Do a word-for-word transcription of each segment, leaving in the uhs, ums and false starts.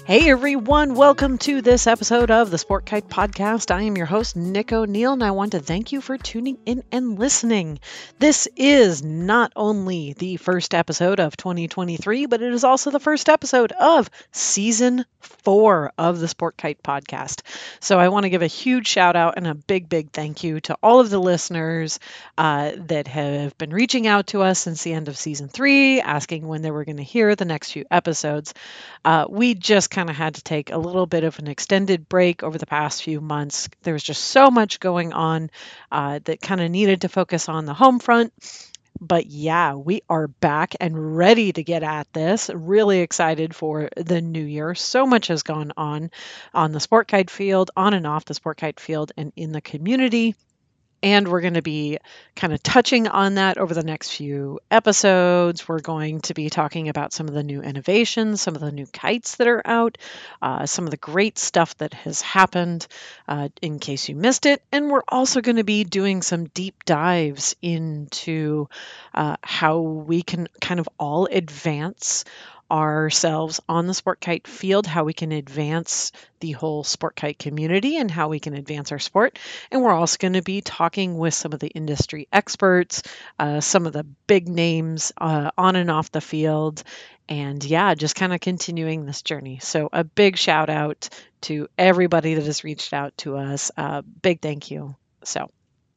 Hey everyone, welcome to this episode of the Sport Kite Podcast. I am your host, Nick O'Neill, and I want to thank you for tuning in and listening. This is not only the first episode of twenty twenty-three, but it is also the first episode of season four of the Sport Kite Podcast. So I want to give a huge shout out and a big, big thank you to all of the listeners uh, that have been reaching out to us since the end of season three, asking when they were going to hear the next few episodes. Uh, we just kind of had to take a little bit of an extended break over the past few months. There was just so much going on uh, that kind of needed to focus on the home front. But yeah, we are back and ready to get at this. Really excited for the new year. So much has gone on on the sport kite field, on and off the sport kite field, and in the community. And we're going to be kind of touching on that over the next few episodes. We're going to be talking about some of the new innovations, some of the new kites that are out, uh, some of the great stuff that has happened uh, in case you missed it. And we're also going to be doing some deep dives into uh, how we can kind of all advance ourselves on the sport kite field, how we can advance the whole sport kite community and how we can advance our sport. And we're also going to be talking with some of the industry experts, uh, some of the big names uh, on and off the field. And yeah, just kind of continuing this journey. So a big shout out to everybody that has reached out to us. Uh, big thank you. So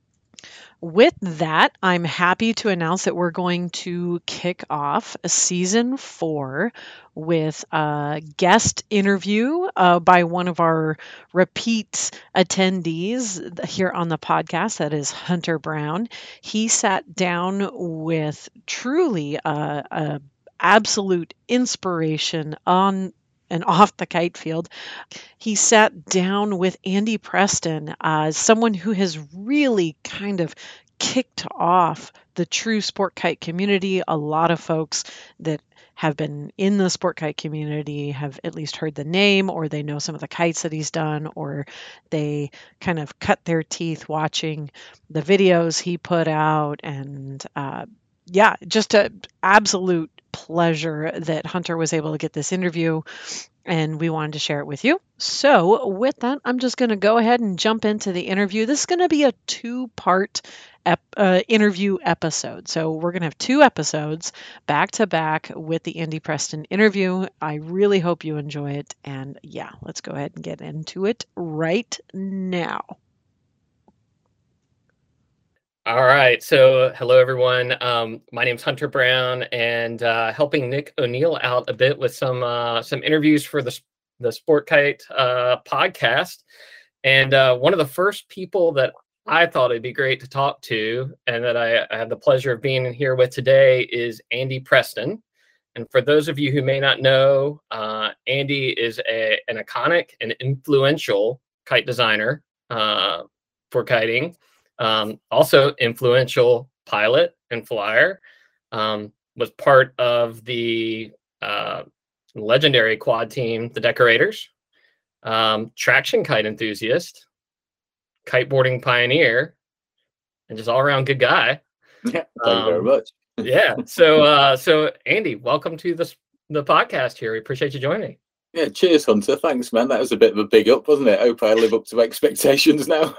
with that, I'm happy to announce that we're going to kick off season four with a guest interview uh, by one of our repeat attendees here on the podcast. That is Hunter Brown. He sat down with truly a, a absolute inspiration on and off the kite field. He sat down with Andy Preston, uh, someone who has really kind of kicked off the true sport kite community. A lot of folks that have been in the sport kite community have at least heard the name, or they know some of the kites that he's done, or they kind of cut their teeth watching the videos he put out. And uh, yeah, just an absolute pleasure that Hunter was able to get this interview, and we wanted to share it with you. So with that, I'm just going to go ahead and jump into the interview. This is going to be a two-part ep- uh, interview episode. So we're going to have two episodes back to back with the Andy Preston interview. I really hope you enjoy it. And yeah, let's go ahead and get into it right now. All right. So hello, everyone. Um, my name's Hunter Brown, and uh, helping Nick O'Neill out a bit with some uh, some interviews for the the Sport Kite uh, podcast. And uh, one of the first people that I thought it'd be great to talk to, and that I, I have the pleasure of being here with today, is Andy Preston. And for those of you who may not know, uh, Andy is a, an iconic and influential kite designer uh, for kiting. Um, also influential pilot and flyer, um, was part of the uh, legendary quad team, the Decorators, um, traction kite enthusiast, kiteboarding pioneer, and just all around good guy. Yeah, thank um, you very much. yeah. So, uh, so Andy, welcome to the the podcast here. We appreciate you joining. Yeah, cheers, Hunter. Thanks, man. That was a bit of a big up, wasn't it? Hope I live up to expectations now.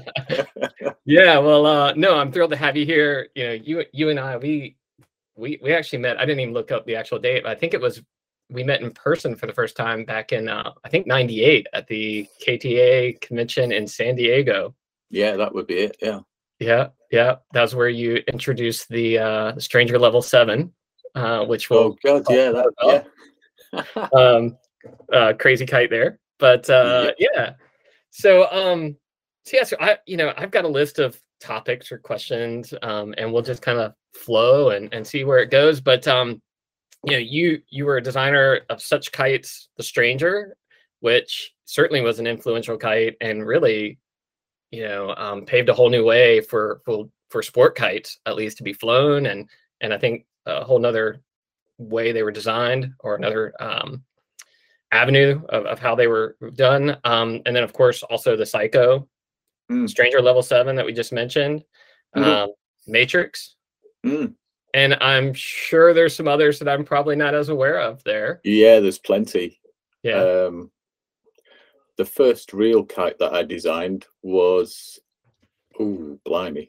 Yeah, well, uh, no, I'm thrilled to have you here. You know, you you and I, we we we actually met. I didn't even look up the actual date, but I think it was we met in person for the first time back in uh, I think ninety-eight at the K T A convention in San Diego. Yeah, that would be it. Yeah. Yeah, yeah. That's where you introduced the uh, Stranger Level Seven, uh, which will. Oh God, yeah, that, yeah. um, uh, crazy kite there, but uh, yeah. yeah. So, um, so yeah, so I, you know, I've got a list of topics or questions, um, and we'll just kind of flow and, and see where it goes. But um, you know, you you were a designer of such kites, the Stranger, which certainly was an influential kite, and really, you know, um, paved a whole new way for for for sport kites, at least, to be flown, and and I think a whole nother way they were designed, or another um, avenue of, of how they were done. Um, and then, of course, also the Psycho, mm. Stranger Level seven that we just mentioned, mm-hmm. um, Matrix. Mm. And I'm sure there's some others that I'm probably not as aware of there. Yeah, there's plenty. Yeah. Um, the first real kite that I designed was, ooh, blimey.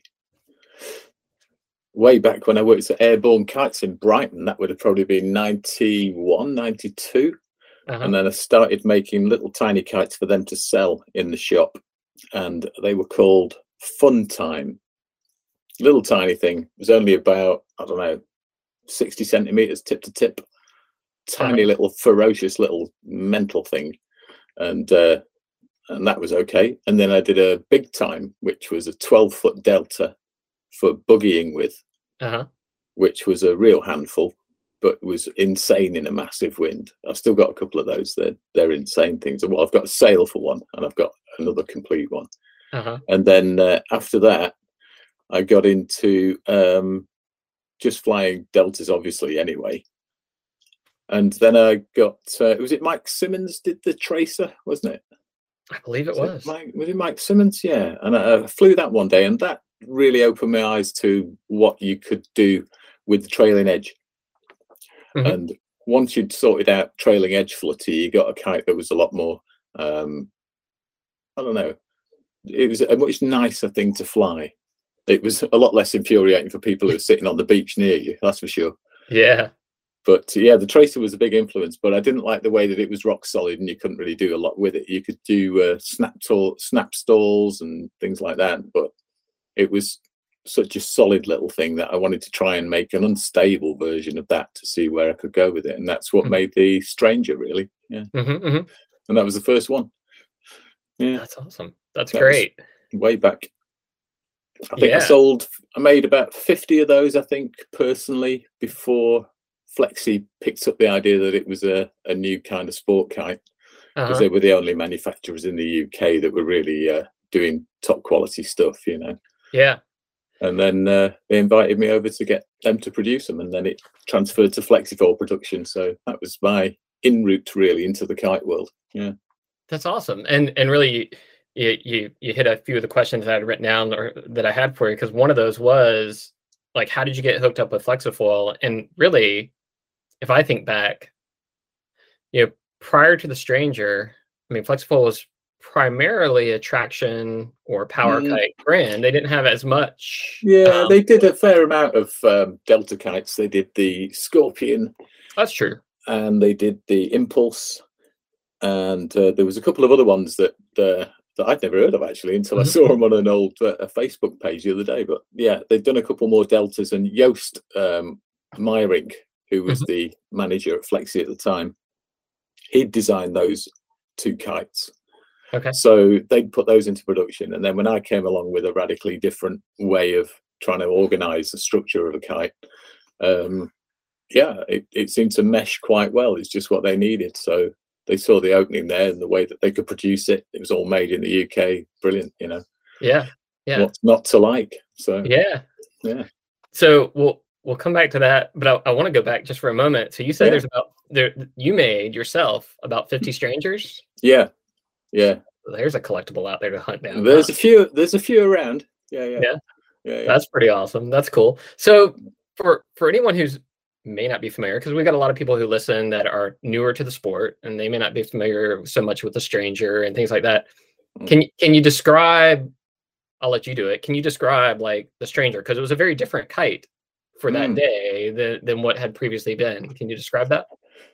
Way back when I worked at Airborne Kites in Brighton, that would have probably been ninety-one, ninety-two. Uh-huh. And then I started making little tiny kites for them to sell in the shop. And they were called Fun Time. Little tiny thing. It was only about, I don't know, sixty centimeters tip to tip. Tiny Uh-huh. little ferocious little mental thing. And uh, and that was okay. And then I did a Big Time, which was a twelve foot delta for buggying with. Uh-huh. Which was a real handful, but was insane in a massive wind. I've still got a couple of those. They're, they're insane things. Well, I've got a sail for one, and I've got another complete one. Uh-huh. And then uh, after that, I got into um, just flying deltas, obviously, anyway. And then I got, uh, was it Mike Simmons did the Tracer, wasn't it? I believe it was. Was. It Mike, was it Mike Simmons? Yeah. And I, I flew that one day, and that really opened my eyes to what you could do with the trailing edge. Mm-hmm. And once you'd sorted out trailing edge flutter, you got a kite that was a lot more, um, I don't know, it was a much nicer thing to fly. It was a lot less infuriating for people who were sitting on the beach near you, that's for sure. Yeah. But yeah, the Tracer was a big influence, but I didn't like the way that it was rock solid and you couldn't really do a lot with it. You could do uh, snap, snap stalls and things like that, but it was such a solid little thing that I wanted to try and make an unstable version of that to see where I could go with it. And that's what mm-hmm. made the Stranger, really. Yeah. Mm-hmm, mm-hmm. And that was the first one. Yeah. That's awesome. That's that great. Way back. I think yeah. I sold, I made about fifty of those, I think, personally, before Flexi picked up the idea that it was a, a new kind of sport kite. Because uh-huh. they were the only manufacturers in the U K that were really uh, doing top quality stuff, you know. Yeah. And then uh, they invited me over to get them to produce them, and then it transferred to Flexifoil production. So that was my in route really into the kite world. Yeah, that's awesome. And and really, you you you hit a few of the questions that I had written down or that I had for you, because one of those was like, how did you get hooked up with Flexifoil? And really, if I think back, you know, prior to the Stranger, I mean, Flexifoil was primarily a traction or power mm. kite brand. They didn't have as much. Yeah, um, they did a fair amount of um, Delta kites. They did the Scorpion. That's true. And they did the Impulse. And uh, there was a couple of other ones that uh, that I'd never heard of, actually, until mm-hmm. I saw them on an old uh, Facebook page the other day. But yeah, they've done a couple more Deltas. And Joost um, Meyering, who was mm-hmm. the manager at Flexi at the time, he'd designed those two kites. Okay. So they'd put those into production. And then when I came along with a radically different way of trying to organize the structure of a kite, um, yeah, it, it seemed to mesh quite well. It's just what they needed. So they saw the opening there and the way that they could produce it. It was all made in the U K. Brilliant, you know. Yeah. Yeah. What's not to like? So yeah. Yeah. So we'll we'll come back to that, but I, I want to go back just for a moment. So you said yeah. there's about there you made yourself about fifty Strangers? Yeah. Yeah, there's a collectible out there to hunt down. There's huh? a few. There's a few around. Yeah, yeah, yeah, yeah, yeah. That's pretty awesome. That's cool. So, for for anyone who's may not be familiar, because we got a lot of people who listen that are newer to the sport, and they may not be familiar so much with the Stranger and things like that. Mm. Can can you describe? I'll let you do it. Can you describe like the Stranger, because it was a very different kite for that mm. day than than what had previously been. Can you describe that?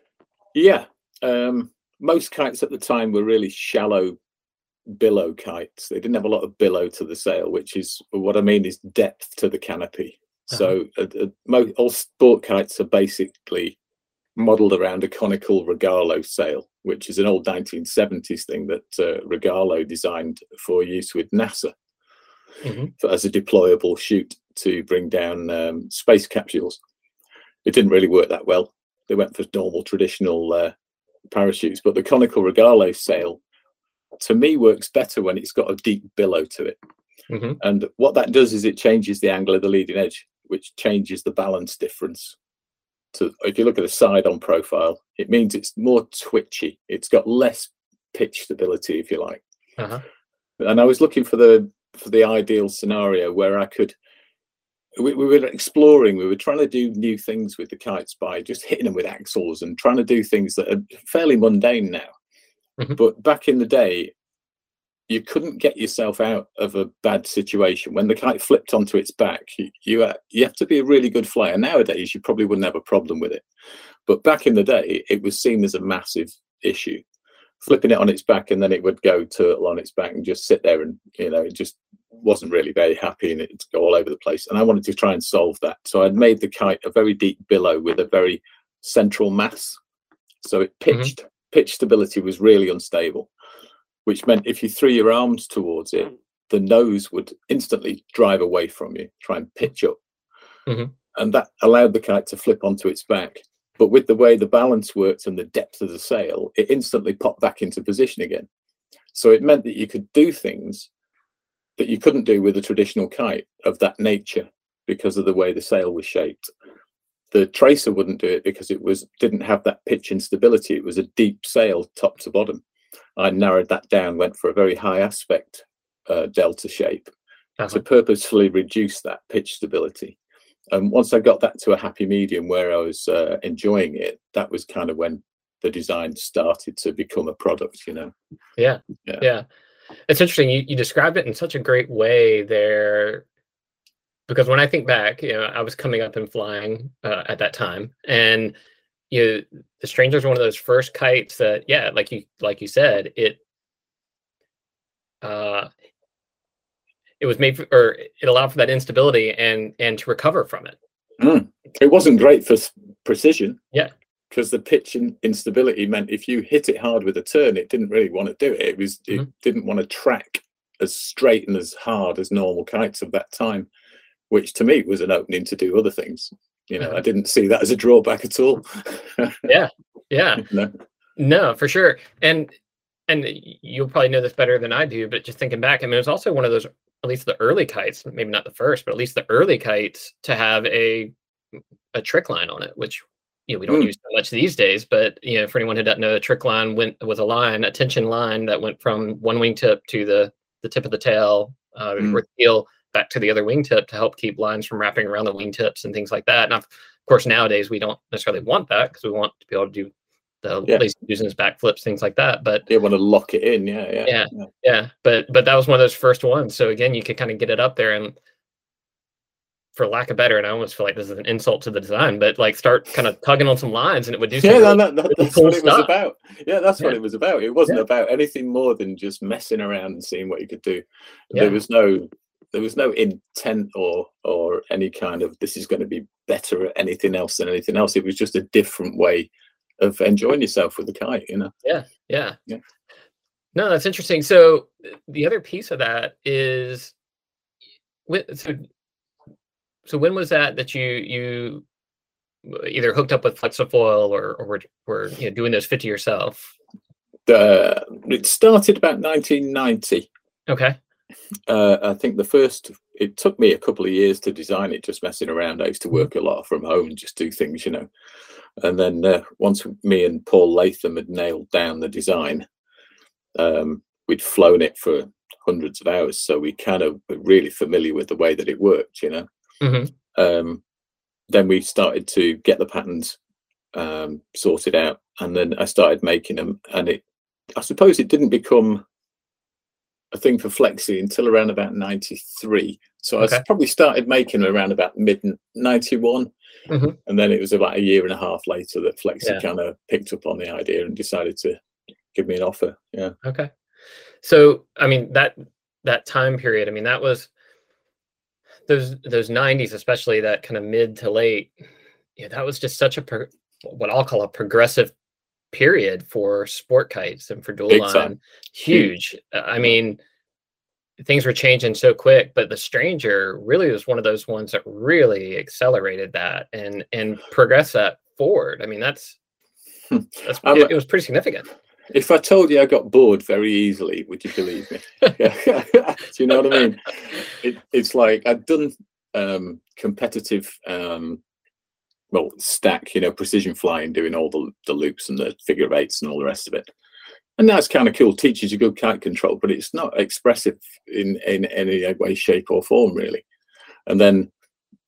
Yeah. Um, Most kites at the time were really shallow billow kites. They didn't have a lot of billow to the sail, which is what I mean is depth to the canopy. Uh-huh. So uh, uh, most, all sport kites are basically modeled around a conical Regalo sail, which is an old nineteen seventies thing that uh, Regalo designed for use with NASA mm-hmm. for, as a deployable chute to bring down um, space capsules. It didn't really work that well. They went for normal traditional uh, parachutes, but the conical Regalo sail to me works better when it's got a deep billow to it. Mm-hmm. And what that does is it changes the angle of the leading edge, which changes the balance difference. So if you look at a side-on profile, it means it's more twitchy. It's got less pitch stability, if you like. Uh-huh. And I was looking for the for the ideal scenario where I could we, we were exploring. We were trying to do new things with the kites by just hitting them with axles and trying to do things that are fairly mundane now. Mm-hmm. But back in the day, you couldn't get yourself out of a bad situation. When the kite flipped onto its back, you you, uh, you have to be a really good flyer. Nowadays, you probably wouldn't have a problem with it. But back in the day, it was seen as a massive issue. Flipping it on its back, and then it would go turtle on its back and just sit there, and you know, it just wasn't really very happy, and it'd go all over the place. And I wanted to try and solve that. So I'd made the kite a very deep billow with a very central mass. So it pitched, mm-hmm. pitch stability was really unstable, which meant if you threw your arms towards it, the nose would instantly drive away from you, try and pitch up. Mm-hmm. And that allowed the kite to flip onto its back. But with the way the balance worked and the depth of the sail, it instantly popped back into position again. So it meant that you could do things that you couldn't do with a traditional kite of that nature because of the way the sail was shaped. The tracer wouldn't do it because it was didn't have that pitch and stability. It was a deep sail top to bottom. I narrowed that down, went for a very high aspect uh, delta shape uh-huh. to purposefully reduce that pitch stability. And once I got that to a happy medium where I was uh, enjoying it, that was kind of when the design started to become a product, you know. Yeah, yeah. yeah. It's interesting. You, you described it in such a great way there, because when I think back, you know, I was coming up and flying uh, at that time, and you know, the Stranger is one of those first kites that, yeah, like you like you said, it uh, it was made for, or it allowed for that instability and and to recover from it. Mm. It wasn't great for precision. Yeah. Because the pitch and instability meant if you hit it hard with a turn, it didn't really want to do it. It was mm-hmm. it didn't want to track as straight and as hard as normal kites of that time, which to me was an opening to do other things. You know, I didn't see that as a drawback at all. yeah, yeah, no. no, for sure. And and you'll probably know this better than I do, but just thinking back, I mean, it was also one of those, at least the early kites, maybe not the first, but at least the early kites to have a a trick line on it, which, you know, we don't mm. use so much these days, but, you know, for anyone who doesn't know, a trick line went was a line, a tension line that went from one wingtip to the the tip of the tail, uh, mm. or the heel back to the other wingtip to help keep lines from wrapping around the wingtips and things like that. And of course, nowadays we don't necessarily want that because we want to be able to do the yeah. lazy Susans, backflips, things like that. But they want to lock it in, yeah, yeah, yeah, yeah, yeah. But but that was one of those first ones. So again, you could kind of get it up there, and for lack of better, and I almost feel like this is an insult to the design, but like start kind of tugging on some lines, and it would do. Some yeah, really, that, that, really that's cool what it stuff. was about. Yeah, that's yeah. what it was about. It wasn't yeah. about anything more than just messing around and seeing what you could do. Yeah. There was no. There was no intent or or any kind of this is going to be better at anything else than anything else. It was just a different way of enjoying yourself with the kite, you know. Yeah, yeah, yeah. No, that's interesting. So the other piece of that is, so so when was that that you you either hooked up with Flexifoil or or were, were you know doing those fit to yourself? Uh, it started about nineteen ninety. Okay. Uh, I think the first, it took me a couple of years to design it, just messing around. I used to work a lot from home and just do things, you know. And then uh, once me and Paul Latham had nailed down the design, um, we'd flown it for hundreds of hours. So we kind of were really familiar with the way that it worked, you know. Mm-hmm. Um, then we started to get the patterns um, sorted out. And then I started making them. And it, I suppose it didn't become a thing for Flexi until around about ninety-three. So okay. I probably started making them around about mid ninety-one. Mm-hmm. And then it was about a year and a half later that Flexi yeah. kind of picked up on the idea and decided to give me an offer. Yeah. Okay. So, I mean, that, that time period, I mean, that was those, those nineties, especially that kind of mid to late, yeah, that was just such a, pro- what I'll call a progressive period for sport kites and for dual line. Huge. I mean, things were changing so quick, but the Stranger really was one of those ones that really accelerated that and and progressed that forward. I mean, that's, that's um, it, it was pretty significant. If I told you I got bored very easily, would you believe me? Do you know what I mean? It, it's like I'd done um, competitive um, well, stack, you know, precision flying, doing all the, the loops and the figure eights and all the rest of it. And that's kind of cool, teaches you good kite control, but it's not expressive in, in any way, shape or form, really. And then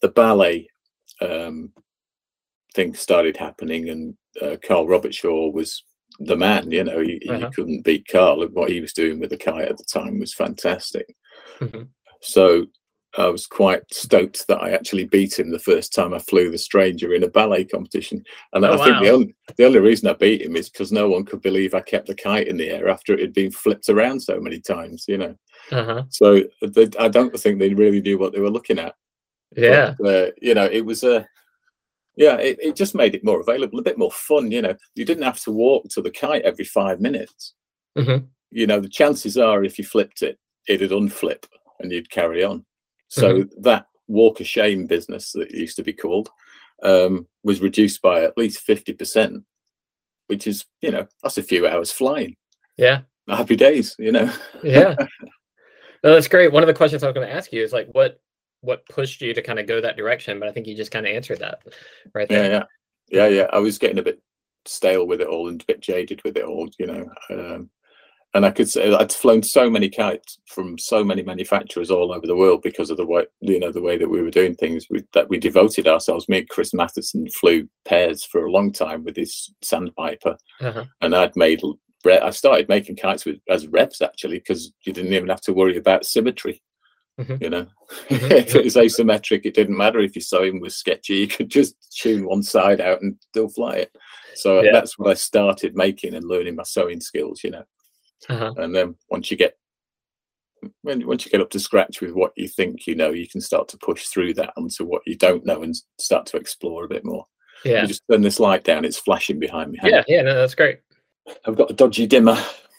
the ballet um, thing started happening, and uh, Carl Robertshaw was the man. You know, you, Uh-huh. you couldn't beat Carl. And what he was doing with the kite at the time was fantastic. Mm-hmm. So I was quite stoked that I actually beat him the first time I flew the Stranger in a ballet competition. And Oh, I think wow. the only the only reason I beat him is because no one could believe I kept the kite in the air after it had been flipped around so many times, you know. Uh-huh. So they, I don't think they really knew what they were looking at. Yeah. But, uh, you know, it was a, yeah, it, it just made it more available, a bit more fun, you know. You didn't have to walk to the kite every five minutes. Mm-hmm. You know, the chances are if you flipped it, it'd unflip and you'd carry on. So Mm-hmm. that walk of shame business that it used to be called um, was reduced by at least fifty percent, which is, you know, that's a few hours flying. Yeah. Happy days, you know. Yeah. No, that's great. One of the questions I was going to ask you is like, what what pushed you to kind of go that direction? But I think you just kind of answered that right there. Yeah, yeah, yeah, yeah. I was getting a bit stale with it all and a bit jaded with it all, you know. Um, and I could say I'd flown so many kites from so many manufacturers all over the world because of the way, you know, the way that we were doing things. We, that we devoted ourselves. Me and Chris Matheson flew pairs for a long time with this Sandpiper, Uh-huh. and I'd made. I started making kites with as reps actually because you didn't even have to worry about symmetry. Mm-hmm. You know, Mm-hmm. if it was asymmetric, it didn't matter if your sewing was sketchy. You could just tune one side out and still fly it. So Yeah. that's what I started making and learning my sewing skills. You know, Uh-huh. and then once you get when once you get up to scratch with what you think you know, you can start to push through that onto what you don't know and start to explore a bit more. Yeah. You just turn this light down; it's flashing behind me. Hang Yeah. on. Yeah. No, that's great. I've got a dodgy dimmer.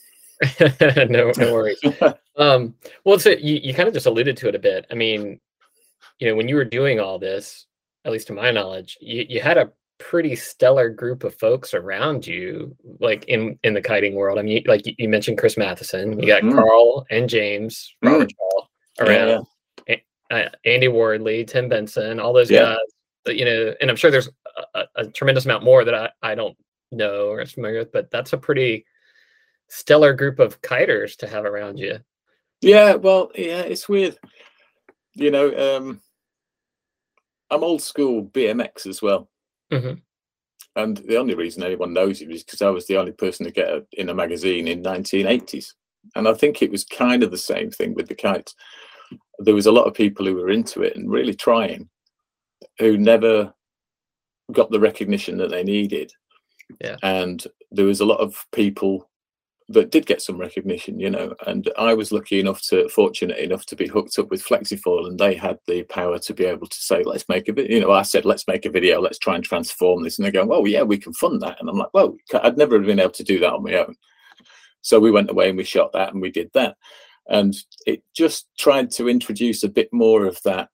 no, no worries. Um, well, so you, you kind of just alluded to it a bit. I mean, you know, when you were doing all this, at least to my knowledge, you, you had a pretty stellar group of folks around you, like in, in the kiting world. I mean, like you, you mentioned Chris Matheson, you got Mm. Carl and James, Mm. Robert Shaw around, Yeah, A- uh, Andy Wardley, Tim Benson, all those Yeah. guys, that, you know, and I'm sure there's a, a, a tremendous amount more that I, I don't know or is familiar with, but that's a pretty stellar group of kiters to have around you. Yeah, well, yeah, it's weird. You know, um, I'm old school B M X as well. Mhm. And the only reason anyone knows it is because I was the only person to get a, in a magazine in nineteen eighties. And I think it was kind of the same thing with the kites. There was a lot of people who were into it and really trying, who never got the recognition that they needed. Yeah. And there was a lot of people that did get some recognition, you know, and I was lucky enough to, fortunate enough to be hooked up with Flexifoil, and they had the power to be able to say, let's make a video. You know, I said, let's make a video, let's try and transform this. And they go, well, yeah, we can fund that. And I'm like, well, I'd never been able to do that on my own. So we went away and we shot that and we did that. And it just tried to introduce a bit more of that.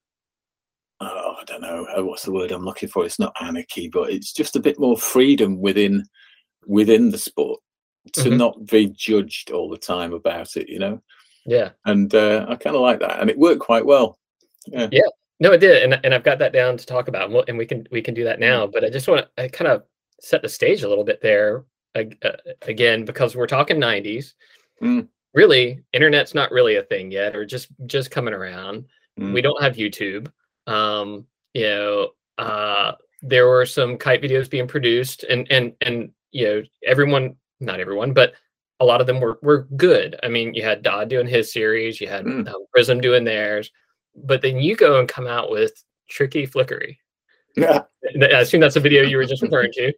Oh, I don't know, what's the word I'm looking for? It's not anarchy, but it's just a bit more freedom within within the sport. To Mhm. not be judged all the time about it, you know. Yeah. And uh, I kind of like that, and it worked quite well. Yeah. Yeah. No, it did, and and I've got that down to talk about, and, we'll, and we can we can do that now. But I just want to kind of set the stage a little bit there uh, again, because we're talking nineties. Mm. Really, internet's not really a thing yet, or just just coming around. Mm. We don't have YouTube. Um, you know, uh, there were some kite videos being produced, and and and you know, everyone. Not everyone, but a lot of them were were good. I mean, you had Dodd doing his series, you had Mm. um, Prism doing theirs, but then you go and come out with Tricky Flickery. Yeah. I assume that's a video you were just referring to.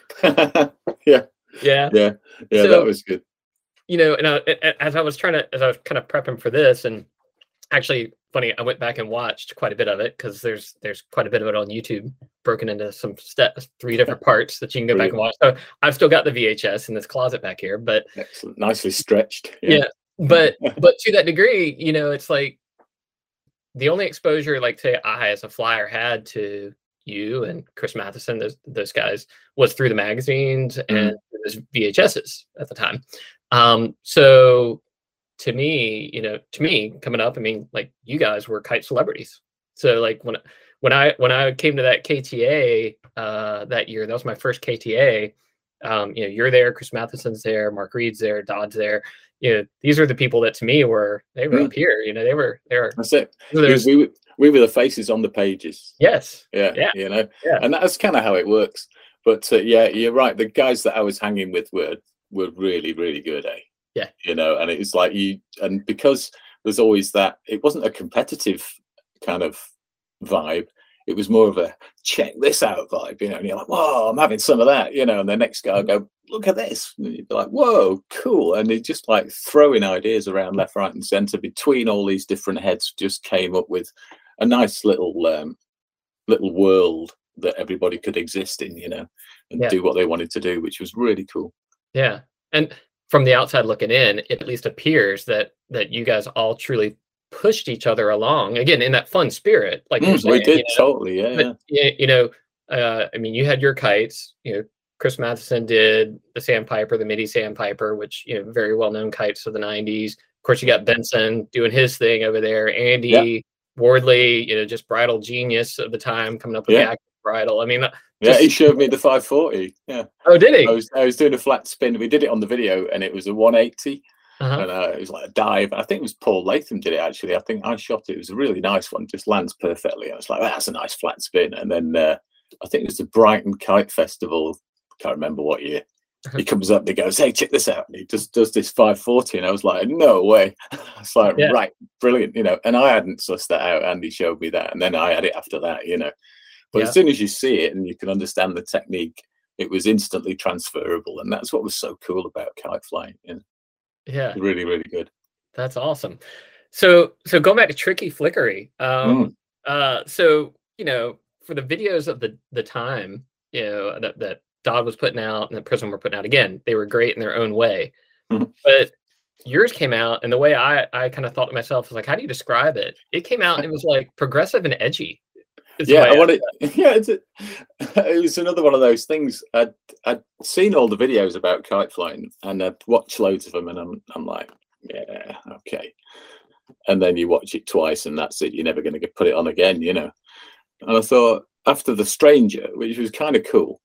yeah. Yeah. Yeah. Yeah. So, that was good. You know, and I, as I was trying to, as I was kind of prepping for this, and actually, funny, I went back and watched quite a bit of it because there's there's quite a bit of it on YouTube, broken into some steps, three different parts that you can go back and watch. So I've still got the V H S in this closet back here, but Excellent, nicely stretched. yeah, Yeah. but but to that degree, you know, it's like the only exposure, like say I as a flyer had to you and Chris Matheson, those those guys, was through the magazines Mm. and those V H Ss at the time. Um, so to me, you know, to me coming up, I mean, like you guys were kite celebrities. So like when when I when I came to that K T A uh, that year, that was my first K T A. Um, you know, you're there, Chris Matheson's there, Mark Reed's there, Dodd's there. You know, these are the people that to me were they were mm. up here. You know, they were there. That's it. We, we, we were the faces on the pages. Yes. Yeah. Yeah. You know, yeah. And that's kind of how it works. But uh, yeah, you're right. The guys that I was hanging with were were really, really good, eh? Yeah. You know, and it was like you, and because there's always that, it wasn't a competitive kind of vibe. It was more of a check this out vibe, you know, and you're like, whoa, I'm having some of that, you know, and the next guy will go, look at this. And you'd be like, whoa, cool. And it just like throwing ideas around left, right, and center between all these different heads just came up with a nice little um, little world that everybody could exist in, you know, and yeah. do what they wanted to do, which was really cool. Yeah. And from the outside looking in, it at least appears that that you guys all truly pushed each other along, again, in that fun spirit, like mm, saying, we did, you know? totally, yeah, but, yeah. You know, uh, I mean, you had your kites, you know, Chris Matheson did the Sandpiper, the MIDI Sandpiper, which, you know, very well-known kites of the nineties. Of course, you got Benson doing his thing over there. Andy yeah. Wardley, you know, just bridal genius of the time, coming up with yeah. the active bridle. I mean, just, yeah, he showed me the five forty. Yeah. Oh, did he? I was I was doing a flat spin. We did it on the video, and it was a one eighty. Uh-huh. And uh, it was like a dive. I think it was Paul Latham did it, actually. I think I shot it. It was a really nice one, just lands perfectly. I was like, that's a nice flat spin. And then uh, I think it was the Brighton Kite Festival. Can't remember what year. Uh-huh. He comes up and he goes, hey, check this out. And he just does this five forty. And I was like, no way. It's like, yeah. right, brilliant. You know, and I hadn't sussed that out. Andy showed me that. And then I had it after that, you know. But yeah. as soon as you see it and you can understand the technique, it was instantly transferable. And that's what was so cool about kite flying, you know. Yeah, really, really good. That's awesome. So, so going back to Tricky Flickery. Um, mm. uh, so you know, for the videos of the the time, you know, that that Dodd was putting out and that Prism were putting out, again, they were great in their own way. Mm. But yours came out, and the way I I kind of thought to myself was like, how do you describe it? It came out and it was like progressive and edgy. Yeah, I wanted. Yeah, it's a, it was another one of those things. I'd I'd seen all the videos about kite flying, and I'd watched loads of them, and I'm I'm like, yeah, okay. And then you watch it twice, and that's it. You're never going to put it on again, you know. And I thought after The Stranger, which was kind of cool,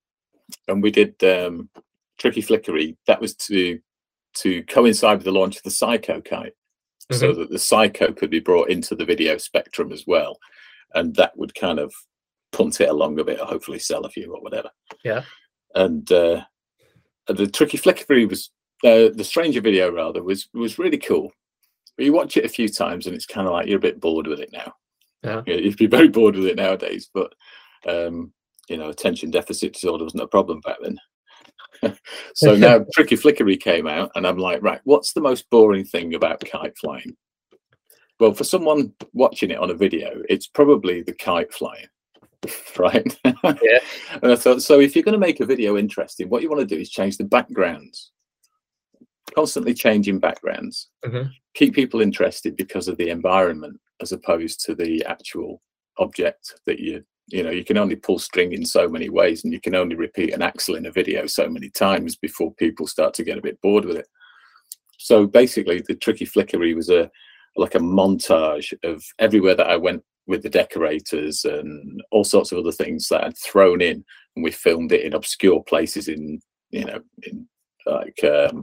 and we did um, Tricky Flickery. That was to to coincide with the launch of the Psycho kite, mm-hmm. so that the Psycho could be brought into the video spectrum as well. And that would kind of punt it along a bit, or hopefully sell a few or whatever. Yeah. And uh, the Tricky Flickery was, uh, the Stranger video rather, was was really cool. But you watch it a few times and it's kind of like you're a bit bored with it now. Yeah. Yeah, you'd be very bored with it nowadays. But, um, you know, attention deficit disorder wasn't a problem back then. So now Tricky Flickery came out and I'm like, right, what's the most boring thing about kite flying? Well, for someone watching it on a video, it's probably the kite flying, right? Yeah. And I thought, so if you're going to make a video interesting, what you want to do is change the backgrounds, constantly changing backgrounds, mm-hmm. keep people interested because of the environment as opposed to the actual object that you, you know, you can only pull string in so many ways, and you can only repeat an axle in a video so many times before people start to get a bit bored with it. So basically, the Tricky Flickery was a like a montage of everywhere that I went with the decorators and all sorts of other things that I'd thrown in, and we filmed it in obscure places in, you know, in like um,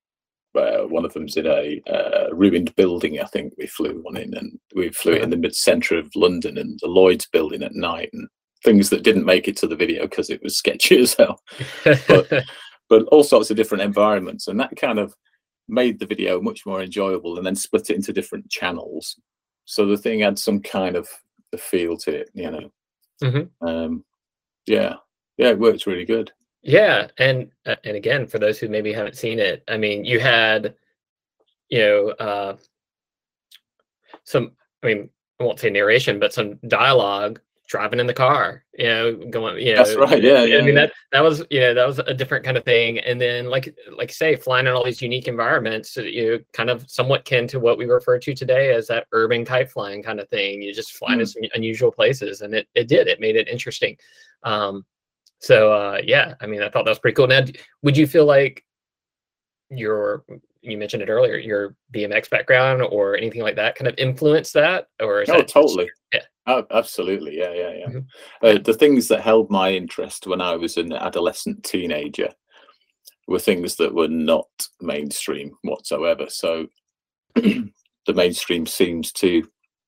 uh, one of them's in a uh, ruined building. I think we flew one in, and we flew it in the mid centre of London, and the Lloyd's building at night, and things that didn't make it to the video because it was sketchy as hell. But but all sorts of different environments, and that kind of made the video much more enjoyable, and then split it into different channels, so the thing had some kind of a feel to it, you know. Mm-hmm. um yeah yeah it worked really good. Yeah. And uh, and again, for those who maybe haven't seen it, I mean, you had, you know, uh some, I mean, I won't say narration, but some dialogue driving in the car, you know, going, you know, that's right. Yeah, yeah. I mean, yeah. that that was, you know, that was a different kind of thing. And then, like, like you say, flying in all these unique environments, you know, kind of somewhat kin to what we refer to today as that urban kite flying kind of thing. You just flying mm. in some unusual places, and it it did, it made it interesting. Um, so uh, yeah, I mean, I thought that was pretty cool. Now, would you feel like your, you mentioned it earlier, your B M X background or anything like that kind of influence that, or is Oh, that totally. Just, yeah. Oh, absolutely. Yeah, yeah, yeah. Mm-hmm. Uh, yeah. The things that held my interest when I was an adolescent teenager were things that were not mainstream whatsoever. So the mainstream seems to,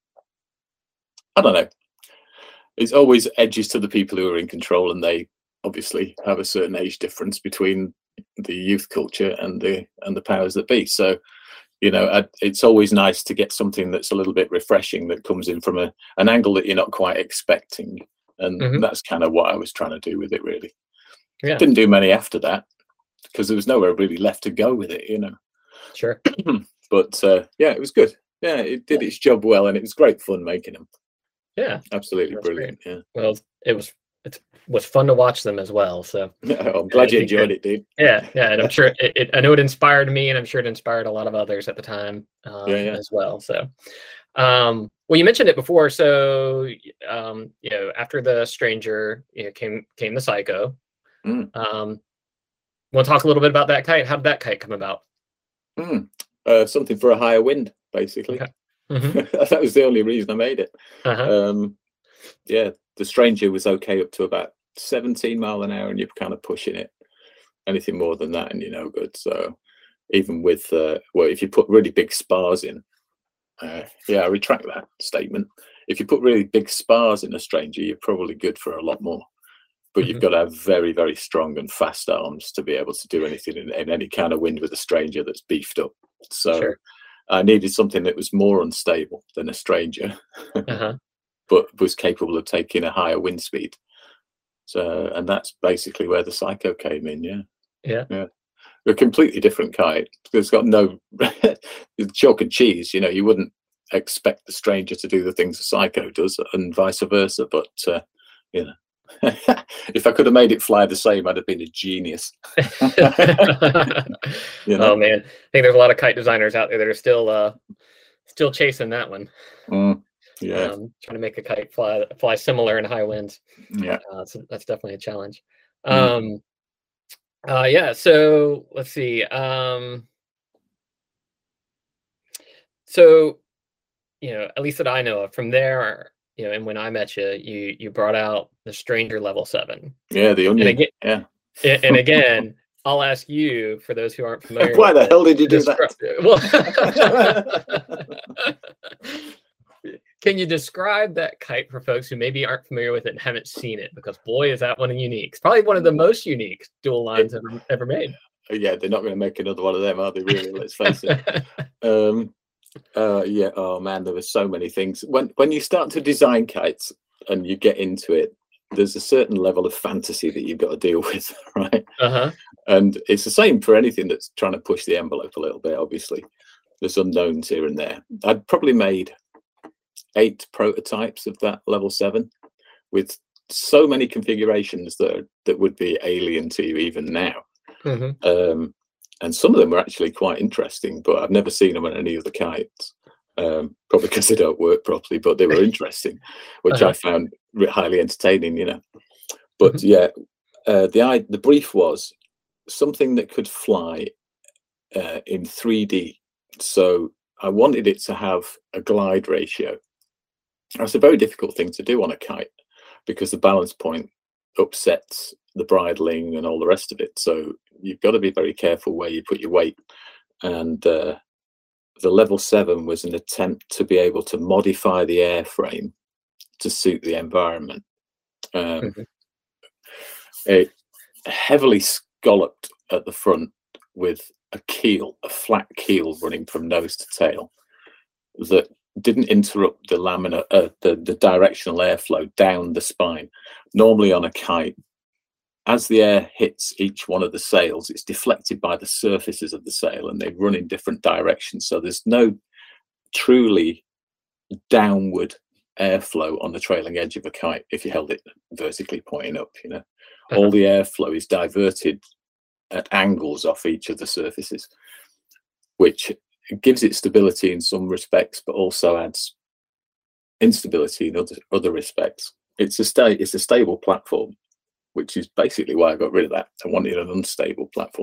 I don't know, it's always edges to the people who are in control, and they obviously have a certain age difference between the youth culture and the and the powers that be. So, you know, I, it's always nice to get something that's a little bit refreshing, that comes in from a an angle that you're not quite expecting, and Mm-hmm. that's kind of what I was trying to do with it, really. Yeah. Didn't do many after that because there was nowhere really left to go with it, you know. Sure. But uh, yeah, it was good. Yeah, it did its job well, and it was great fun making them. Yeah, absolutely That's brilliant. great. Yeah. Well, it was it was fun to watch them as well. So I'm glad I you think enjoyed that- it, dude. yeah, yeah, and I'm sure it, it. I know it inspired me, and I'm sure it inspired a lot of others at the time um, Yeah, yeah. as well. So, um, well, you mentioned it before. So, um, you know, after the Stranger, you know, came came the Psycho. Mm. Um, want to talk a little bit about that kite? How did that kite come about? Mm. Uh, something for a higher wind, basically. Okay. Mm-hmm. That was the only reason I made it. Uh-huh. Um, yeah, the Stranger was okay up to about seventeen mile an hour, and you're kind of pushing it. Anything more than that, and you're no good. So even with, uh, well, if you put really big spars in, uh, yeah, I retract that statement. If you put really big spars in a Stranger, you're probably good for a lot more. But Mm-hmm. you've got to have very, very strong and fast arms to be able to do anything in, in any kind of wind with a Stranger that's beefed up. So Sure. I needed something that was more unstable than a Stranger, Uh-huh. but was capable of taking a higher wind speed. So, and that's basically where the Psycho came in. Yeah. Yeah. Yeah. A completely different kite. It's got no chalk and cheese. You know, you wouldn't expect the Stranger to do the things the Psycho does, and vice versa. But uh, you know, if I could have made it fly the same, I'd have been a genius. You know? Oh man, I think there's a lot of kite designers out there that are still uh, still chasing that one. Mm, yeah, Um, trying to make a kite fly fly similar in high winds. yeah. Uh, so that's definitely a challenge. Mm. Um, uh, yeah. So let's see. Um, so you know, at least that I know of, from there, you know, and when I met you, you you brought out the Stranger Level Seven. Yeah, the Onion. And again, yeah. and, and again, I'll ask you, for those who aren't familiar. Why the hell did you do descri- that? Well, can you describe that kite for folks who maybe aren't familiar with it and haven't seen it? Because boy, is that one unique. It's probably one of the most unique dual lines ever ever made. Yeah, they're not going to make another one of them, are they? Really? Let's face it. Um, uh, yeah. Oh man, there were so many things. When when you start to design kites and you get into it, there's a certain level of fantasy that you've got to deal with, right? Uh-huh. And it's the same for anything that's trying to push the envelope a little bit. Obviously, there's unknowns here and there. I'd probably made eight prototypes of that level seven, with so many configurations that are, that would be alien to you even now. Mm-hmm. Um, and some of them were actually quite interesting, but I've never seen them on any of the kites. Um, probably because they don't work properly, but they were interesting, which Uh-huh. I found highly entertaining, you know. But Mm-hmm. yeah, uh, the the brief was something that could fly uh, in three D. So I wanted it to have a glide ratio. That's a very difficult thing to do on a kite, because the balance point upsets the bridling and all the rest of it. So you've got to be very careful where you put your weight. And uh, the level seven was an attempt to be able to modify the airframe to suit the environment. Um, Mm-hmm. It heavily scalloped at the front with a keel, a flat keel running from nose to tail that didn't interrupt the laminar, uh, the, the directional airflow down the spine. Normally on a kite, as the air hits each one of the sails, it's deflected by the surfaces of the sail, and they run in different directions. So there's no truly downward airflow on the trailing edge of a kite if you held it vertically pointing up, you know. Uh-huh. All the airflow is diverted at angles off each of the surfaces, which gives it stability in some respects, but also adds instability in other other respects. It's a sta- it's a stable platform, which is basically why I got rid of that. I wanted an unstable platform.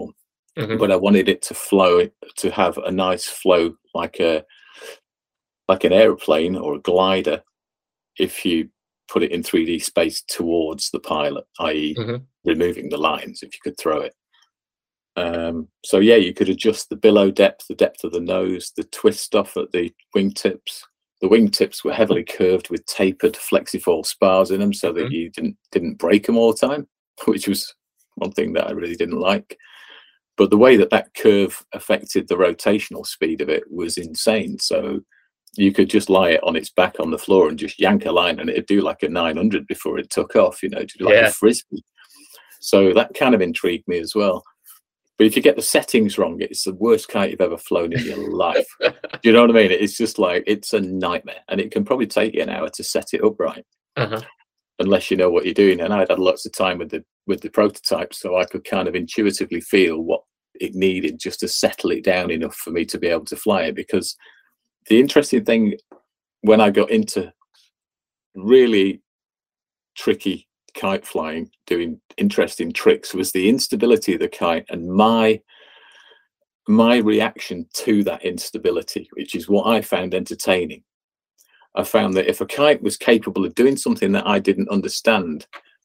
Mhm. but I wanted it to flow, to have a nice flow, like a like an aeroplane or a glider, if you put it in three D space towards the pilot, that is Mhm. removing the lines, if you could throw it. Um, so yeah, you could adjust the billow depth, the depth of the nose, the twist off at the wingtips. The wingtips were heavily curved with tapered flexifoil spars in them, so that Mhm. you didn't didn't break them all the time, which was one thing that I really didn't like. But the way that that curve affected the rotational speed of it was insane. So you could just lie it on its back on the floor and just yank a line, and it'd do like a nine hundred before it took off, you know, to do like Yeah. a frisbee. So that kind of intrigued me as well. But if you get the settings wrong, it's the worst kite you've ever flown in your life. Do you know what I mean? It's just like, it's a nightmare, and it can probably take you an hour to set it up right, Uh-huh. unless you know what you're doing. And I'd had lots of time with the with the prototype, so I could kind of intuitively feel what it needed just to settle it down enough for me to be able to fly it. Because the interesting thing, when I got into really tricky kite flying, doing interesting tricks, was the instability of the kite and my my reaction to that instability, which is what I found entertaining. I found that if a kite was capable of doing something that I didn't understand,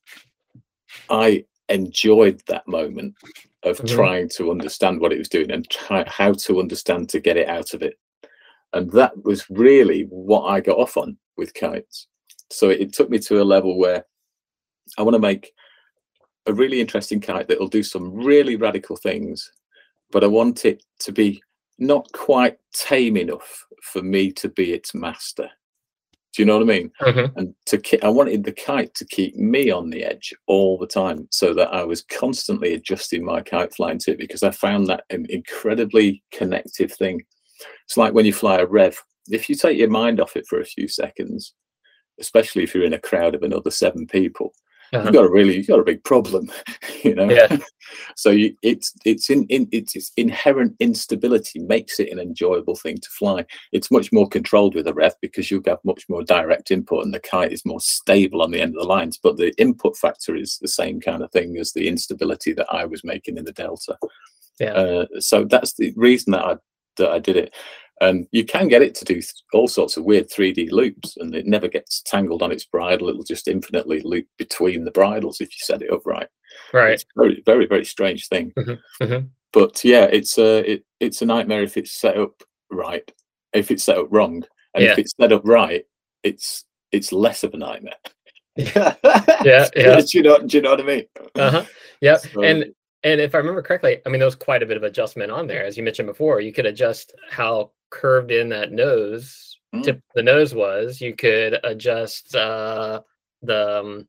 I enjoyed that moment of Mhm. trying to understand what it was doing and try, how to understand to get it out of it. And that was really what I got off on with kites. So it, it took me to a level where I want to make a really interesting kite that will do some really radical things, but I want it to be not quite tame enough for me to be its master. Do you know what I mean? Mhm. And to ke- I wanted the kite to keep me on the edge all the time, so that I was constantly adjusting my kite flying to it, because I found that an incredibly connective thing. It's like when you fly a rev. If you take your mind off it for a few seconds, especially if you're in a crowd of another seven people, Uh-huh. you've got a really you've got a big problem, you know. Yeah. So you, it's it's in, in it's, its inherent instability makes it an enjoyable thing to fly. It's much more controlled with a rev, because you have much more direct input, and the kite is more stable on the end of the lines. But the input factor is the same kind of thing as the instability that I was making in the Delta. Yeah. Uh, so that's the reason that I that I did it. And you can get it to do all sorts of weird three D loops, and it never gets tangled on its bridle. It'll just infinitely loop between the bridles if you set it up right. Right. It's a very, very, very strange thing. Mhm. Mhm. But yeah, it's a it, it's a nightmare if it's set up right. If it's set up wrong, and Yeah. if it's set up right, it's it's less of a nightmare. Yeah. Yeah. do you know? Do you know what I mean? Uh-huh. Yeah. So, And and if I remember correctly, I mean, there was quite a bit of adjustment on there, as you mentioned before. You could adjust how curved in that nose Mm. tip the nose was. You could adjust uh, the um,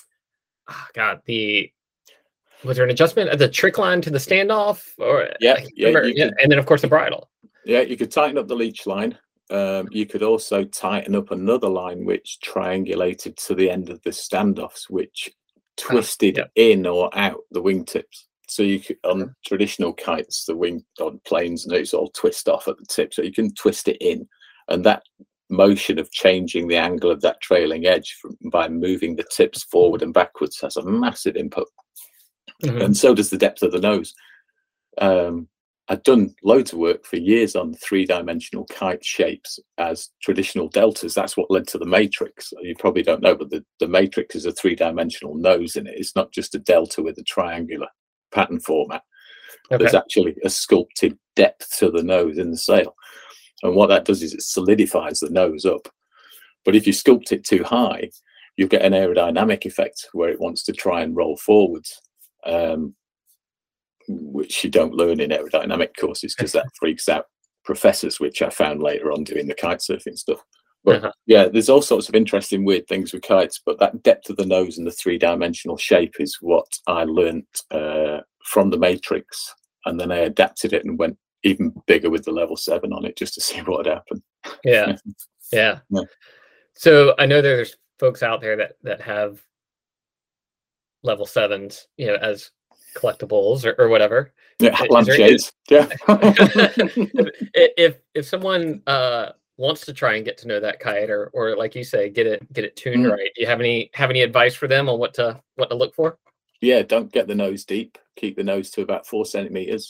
oh God the was there an adjustment at the trick line to the standoff, or Yeah, I can't yeah, remember. you Yeah, could- and then of course the bridle. yeah, you could tighten up the leech line. Um, you could also tighten up another line which triangulated to the end of the standoffs, which twisted yeah. in or out the wingtips. So you could, on traditional kites, the wing on planes, and it's all twist off at the tip. So you can twist it in, and that motion of changing the angle of that trailing edge from, by moving the tips forward and backwards has a massive input. Mhm. And so does the depth of the nose. Um, I'd done loads of work for years on three-dimensional kite shapes as traditional deltas. That's what led to the Matrix. You probably don't know, but the, the Matrix is a three-dimensional nose in it. It's not just a delta with a triangular pattern format. Okay. There's actually a sculpted depth to the nose in the sail. And what that does is it solidifies the nose up. But if you sculpt it too high, you get an aerodynamic effect where it wants to try and roll forwards. Um, which you don't learn in aerodynamic courses, because that freaks out professors, which I found later on doing the kite surfing stuff. But Uh-huh. yeah, there's all sorts of interesting weird things with kites, but that depth of the nose and the three-dimensional shape is what I learned uh, from the Matrix, and then I adapted it and went even bigger with the level seven on it just to see what had happened. Yeah. Yeah. Yeah. So I know there's folks out there that that have level sevens, you know, as collectibles or, or whatever. Yeah, Is lampshades. Yeah. if if someone uh wants to try and get to know that kite, or or like you say, get it get it tuned Mm. right, do you have any have any advice for them on what to what to look for? Yeah, don't get the nose deep. Keep the nose to about four centimeters.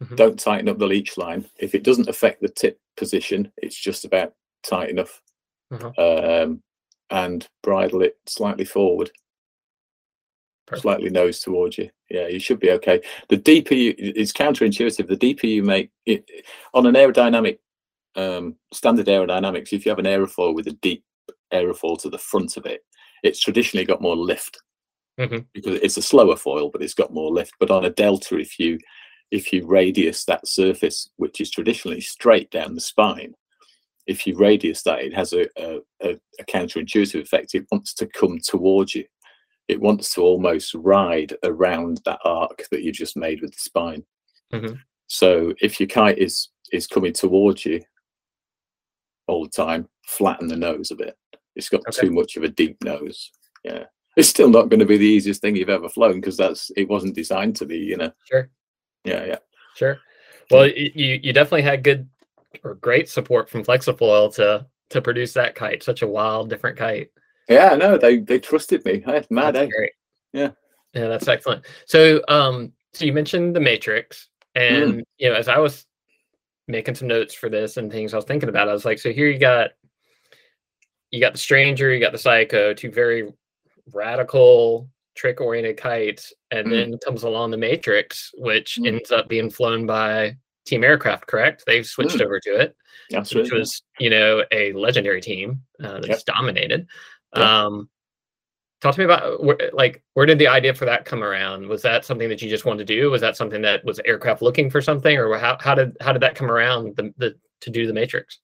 Mm-hmm. Don't tighten up the leech line. If it doesn't affect the tip position, it's just about tight enough. Mm-hmm. Um, and bridle it slightly forward. Perfect. Slightly nose towards you. Yeah, you should be okay. The deeper you, it's counterintuitive. The deeper you make it on an aerodynamic, um, standard aerodynamics, if you have an aerofoil with a deep aerofoil to the front of it, it's traditionally got more lift mm-hmm. because it's a slower foil, but it's got more lift. But on a delta, if you if you radius that surface, which is traditionally straight down the spine, if you radius that, it has a, a, a counterintuitive effect. It wants to come towards you. It wants to almost ride around that arc that you just made with the spine. Mm-hmm. So if your kite is is coming towards you all the time, flatten the nose a bit. It's got okay. too much of a deep nose. Yeah, it's still not going to be the easiest thing you've ever flown because that's it wasn't designed to be. You know. Sure. Yeah, yeah. Sure. Well, you you definitely had good or great support from Flexifoil to to produce that kite. Such a wild, different kite. Yeah, no, they they trusted me. Hey, mad, that's eh? Great. Yeah, yeah, that's excellent. So, um, so you mentioned the Matrix, and mm. you know, as I was making some notes for this and things I was thinking about, I was like, so here you got you got the Stranger, you got the Psycho, two very radical, trick-oriented kites, and mm. then comes along the Matrix, which mm. ends up being flown by Team Aircraft. Correct? They've switched mm. over to it, That's which right. was you know a legendary team uh, that's yep. dominated. Yep. Um, talk to me about where, like where did the idea for that come around? Was that something that you just wanted to do? Was that something that was Aircraft looking for something, or how how did how did that come around the, the to do the Matrix?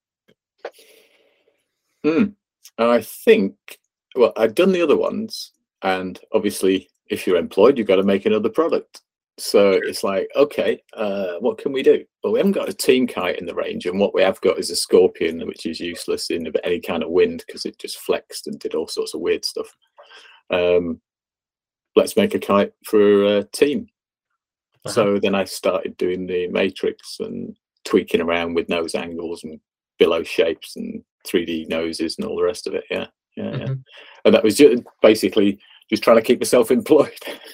Mm. I think well, I'd done the other ones, and obviously, if you're employed, you've got to make another product. So it's like, okay, uh, what can we do? Well, we haven't got a team kite in the range, and what we have got is a Scorpion, which is useless in any kind of wind because it just flexed and did all sorts of weird stuff. Um, let's make a kite for a team. Uh-huh. So then I started doing the Matrix and tweaking around with nose angles and billow shapes and three D noses and all the rest of it. Yeah, yeah, mm-hmm. yeah. And that was just basically just trying to keep myself employed.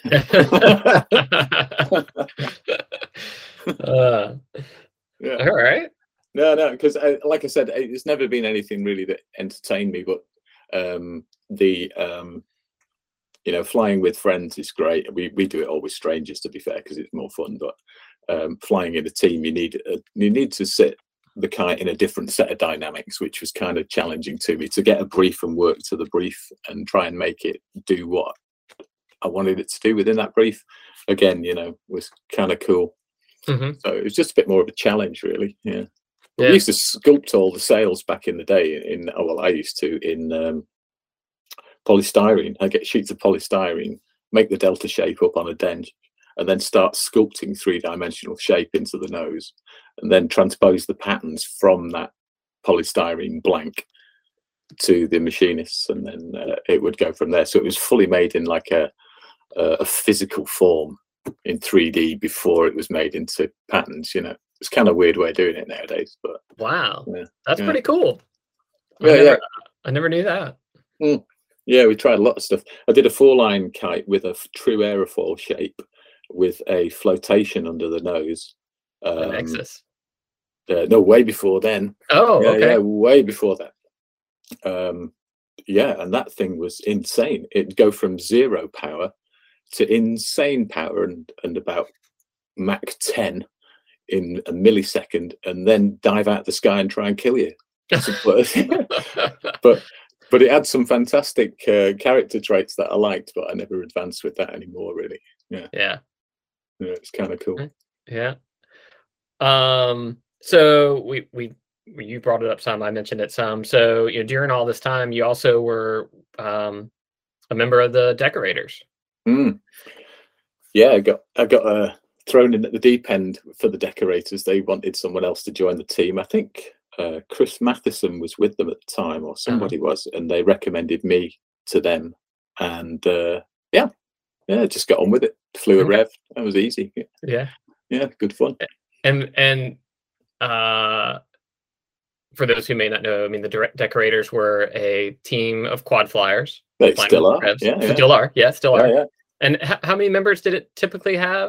uh, yeah. All right. No, no, because like I said, it's never been anything really that entertained me. But um, the um, you know, flying with friends is great. We we do it all with strangers, to be fair, because it's more fun. But um, flying in a team, you need a, you need to sit the kite in a different set of dynamics, which was kind of challenging to me to get a brief and work to the brief and try and make it do what I wanted it to do within that brief. Again, you know, was kind of cool. Mm-hmm. So it was just a bit more of a challenge, really. Yeah. yeah. We used to sculpt all the sails back in the day in, oh, well, I used to in um, polystyrene. I get sheets of polystyrene, make the delta shape up on a dent, and then start sculpting three-dimensional shape into the nose, and then transpose the patterns from that polystyrene blank to the machinists, and then uh, it would go from there. So it was fully made in like a, a physical form in three D before it was made into patterns. You know, it's kind of a weird way of doing it nowadays, but wow, yeah, that's yeah. pretty cool. I Yeah, never, yeah. I never knew that. Mm. Yeah, we tried a lot of stuff. I did a four-line kite with a true aerofoil shape with a flotation under the nose. Um, The Nexus. Uh, no, way before then. Oh, yeah, okay. Yeah, way before that. Um, yeah, and that thing was insane. It'd go from zero power to insane power and, and about Mach ten in a millisecond, and then dive out the sky and try and kill you. but but it had some fantastic uh, character traits that I liked, but I never advanced with that anymore, really. Yeah. Yeah. Yeah, it's kind of cool. Yeah. Um. So we we you brought it up some. I mentioned it some. So you know, during all this time, you also were um, a member of the Decorators. Mm. Yeah, I got I got uh, thrown in at the deep end for the Decorators. They wanted someone else to join the team. I think uh, Chris Matheson was with them at the time, or somebody uh-huh. was, and they recommended me to them. And uh, yeah, yeah, just got on with it. Flew a okay. rev. That was easy. Yeah, yeah, good fun. And and uh, for those who may not know, I mean, the direct Decorators were a team of quad flyers. They still are. Yeah, yeah. Still are. Yeah, still yeah, are. Yeah. And h- how many members did it typically have?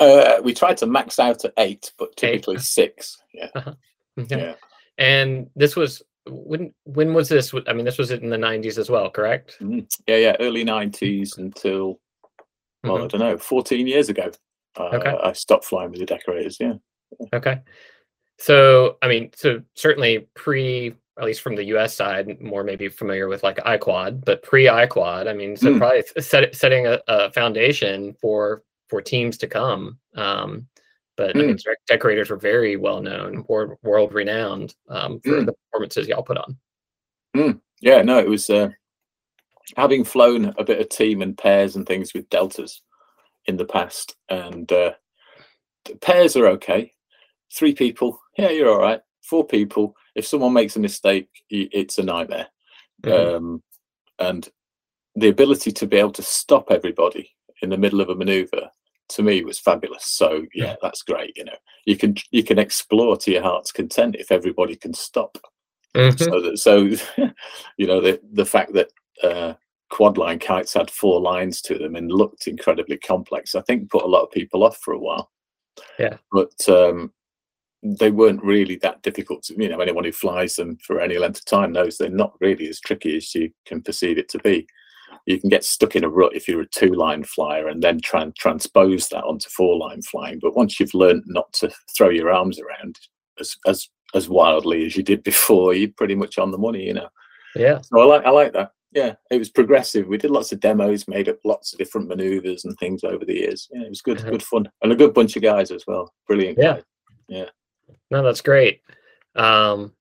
Uh, we tried to max out at eight, but typically Eight. six. Yeah. Uh-huh. Okay. Yeah. And this was when when was this? I mean, this was in the nineties as well, correct? Mm. Yeah, yeah, early nineties until, well, Mhm. I don't know, fourteen years ago. Uh, Okay. I stopped flying with the decorators. Yeah. Okay. So, I mean, so certainly pre, at least from the U S side, more maybe familiar with like iQuad, but pre iQuad, I mean, so Mm. probably set, setting a, a foundation for for teams to come. Um, but I mean, Mm. dec- decorators were very well known, world world renowned um, for Mm. the performances y'all put on. Mm. Yeah, no, it was uh, having flown a bit of team and pairs and things with deltas in the past, and uh, pairs are okay. Three people, yeah, you're all right. Four people, if someone makes a mistake, y- it's a nightmare. Mhm. Um, and the ability to be able to stop everybody in the middle of a maneuver, to me, was fabulous. So yeah, that's great. You know, you can you can explore to your heart's content if everybody can stop. Mhm. So that so you know, the the fact that uh, quad line kites had four lines to them and looked incredibly complex, I think put a lot of people off for a while. Yeah. But um, they weren't really that difficult to, you know, anyone who flies them for any length of time knows they're not really as tricky as you can perceive it to be. You can get stuck in a rut if you're a two line flyer and then try and transpose that onto four line flying. But once you've learned not to throw your arms around as as as wildly as you did before, you're pretty much on the money, you know. Yeah. So I like I like that. Yeah, it was progressive. We did lots of demos, made up lots of different maneuvers and things over the years. Yeah, it was good, Uh-huh. good fun, and a good bunch of guys as well. Brilliant Yeah. guys. Yeah. No, that's great. Um,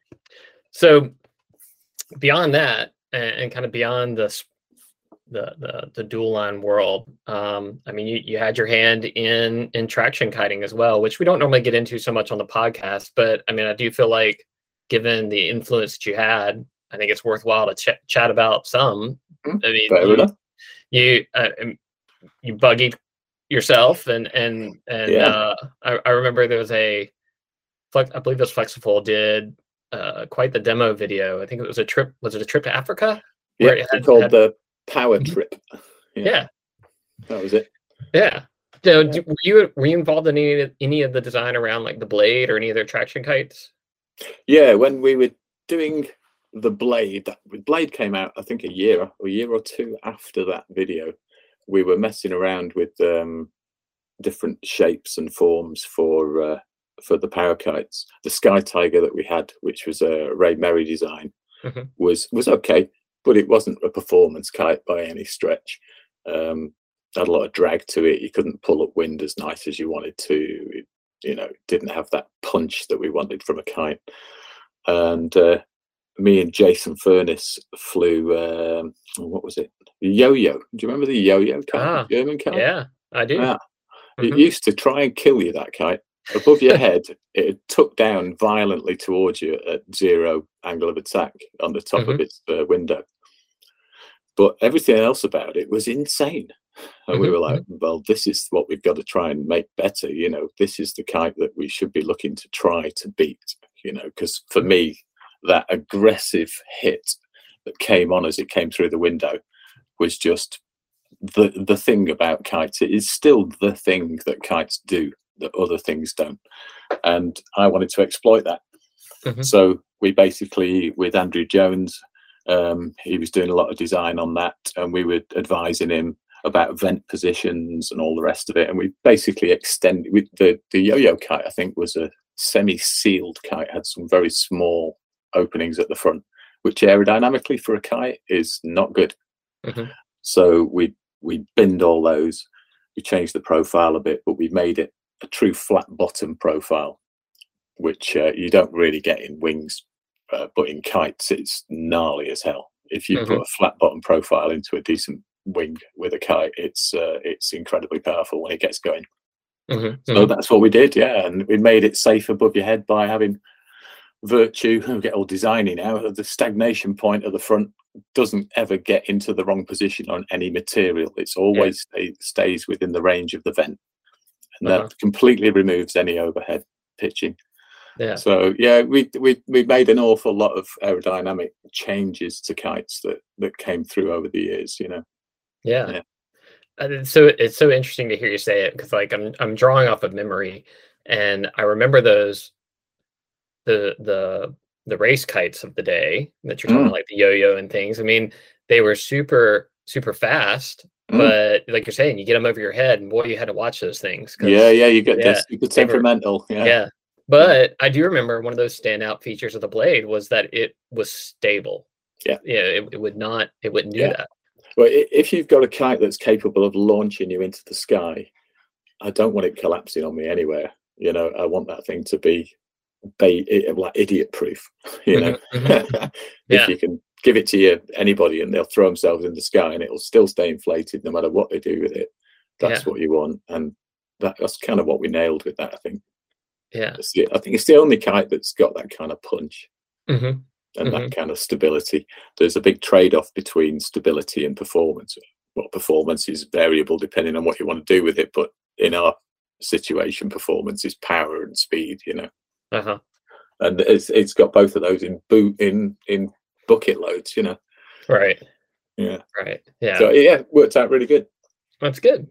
so beyond that, and, and kind of beyond this, the the the dual line world, um, I mean, you, you had your hand in in traction kiting as well, which we don't normally get into so much on the podcast. But I mean, I do feel like, given the influence that you had, I think it's worthwhile to ch- chat about some. Mm, I mean, fair you enough. you, uh, um, you buggied yourself, and and and Yeah. uh, I, I remember there was a Flex, I believe it was Flexiful did uh, quite the demo video. I think it was a trip. Was it a trip to Africa? Yeah, Where it they had, called had- the Power Mhm. Trip. Yeah, yeah, that was it. yeah. So, Yeah. do- were you were you involved in any any of the design around like the blade or any of their traction kites? Yeah, when we were doing the Blade, that Blade came out, I think a year, a year or two after that video. We were messing around with um, different shapes and forms for uh, for the power kites. The Sky Tiger that we had, which was a Ray Merry design, Mhm. was was okay, but it wasn't a performance kite by any stretch. Um, had a lot of drag to it. You couldn't pull up wind as nice as you wanted to. It, you know, didn't have that punch that we wanted from a kite. And uh, me and Jason Furness flew. Um, what was it? The yo-yo. Do you remember the yo-yo kite? Ah, The German kite. Yeah, I do. Yeah. It Mhm. used to try and kill you. That kite above your head, it had tucked down violently towards you at zero angle of attack on the top of Mhm. its uh, window. But everything else about it was insane. And we Mhm, were like, well, this is what we've got to try and make better. You know, this is the kite that we should be looking to try to beat, you know, because for me, that aggressive hit that came on as it came through the window was just the the thing about kites. It is still the thing that kites do that other things don't. And I wanted to exploit that. Mhm. So we basically, with Andrew Jones, um, he was doing a lot of design on that, and we were advising him about vent positions and all the rest of it. And we basically extended with the the yo-yo kite. I think was a semi-sealed kite, had some very small openings at the front, which aerodynamically for a kite is not good. Mhm. So we we binned all those. We changed the profile a bit, but we made it a true flat bottom profile, which uh, you don't really get in wings, uh, but in kites it's gnarly as hell. If you put Mhm. a flat bottom profile into a decent wing with a kite, it's uh, it's incredibly powerful when it gets going. Mhm. So Mhm. that's what we did, yeah, and we made it safe above your head by having Virtue. We get all designy now. The stagnation point at the front doesn't ever get into the wrong position on any material. It's always stay, stays within the range of the vent, and Uh-huh. that completely removes any overhead pitching. Yeah. So yeah, we we we made an awful lot of aerodynamic changes to kites that that came through over the years. You know. Yeah. Yeah. Uh, so it's so interesting to hear you say it because, like, I'm I'm drawing off of memory, and I remember those the the the race kites of the day that you're talking about, Mm, like the yo-yo and things. I mean, they were super super fast, mm. but like you're saying, you get them over your head, and boy, you had to watch those things Yeah, because yeah, you get yeah, this super they were temperamental. Yeah, yeah. yeah, But I do remember one of those standout features of the blade was that it was stable. yeah, Yeah, it, it would not, it wouldn't do yeah. that. Well, i- if you've got a kite that's capable of launching you into the sky, I don't want it collapsing on me anywhere. You know, I want that thing to be ba- i- like idiot proof. You Hmm know, hmm if Yeah, you can give it to you anybody and they'll throw themselves in the sky and it'll still stay inflated no matter what they do with it. yeah, That's what you want, and that, that's kind of what we nailed with that. I think. yeah. That's the, I think it's the only kite that's got that kind of punch hmm and hmm that kind of stability. There's a big trade-off between stability and performance. Well, performance is variable depending on what you want to do with it, but in our situation, performance is power and speed. You know, Uh-huh. and it's it's got both of those in boot in in bucket loads. You know, Right, yeah. right. Yeah, So yeah, it worked out really good. that's good.